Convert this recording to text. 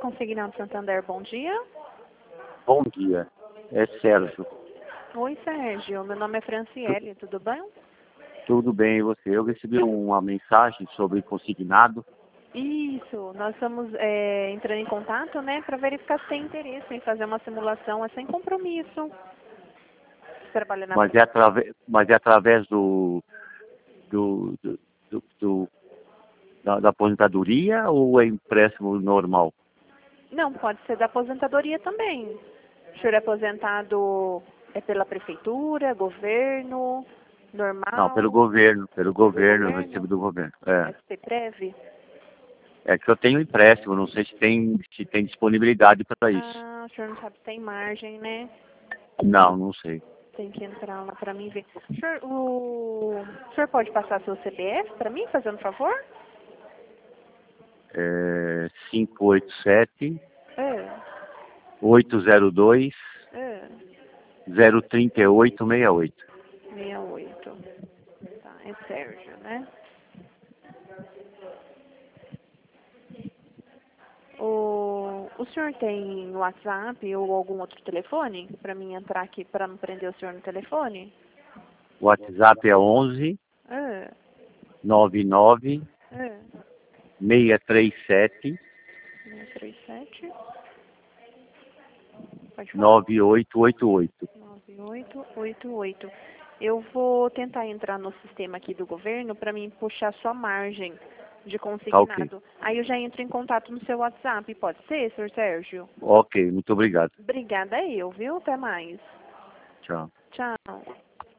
Consignado Santander, bom dia. Bom dia, é Sérgio. Oi, Sérgio. Meu nome é Franciele, tudo bem? Tudo bem, e você? Eu recebi uma mensagem sobre consignado. Isso, nós estamos entrando em contato, né, para verificar se tem interesse em fazer uma simulação, é sem compromisso. Trabalha na... Mas é através do, do- do- do- da aposentadoria ou é empréstimo normal? Não, pode ser da aposentadoria também. O senhor é aposentado pela prefeitura, governo, Não, normal, pelo pelo governo, eu governo, recebo do governo. É. SPPrev? É que eu tenho empréstimo, não sei se tem disponibilidade para isso. Ah, o senhor não sabe se tem margem, né? Não, não sei. Tem que entrar lá para mim ver. O senhor pode passar seu CPF para mim, fazendo favor? É 587 É, 802 é, 03868. 68. Tá, é Sérgio, né? O senhor tem WhatsApp ou algum outro telefone para mim entrar aqui para não prender o senhor no telefone? O WhatsApp é 11 É, 99 é. 637 637. Pode falar. 9888. 9888. Eu vou tentar entrar no sistema aqui do governo para mim puxar sua margem de Tá ok. consignado. Aí eu já entro em contato no seu WhatsApp, pode ser, Sr. Sérgio? Ok, muito obrigado. Obrigada eu, viu? Até mais. Tchau. Tchau.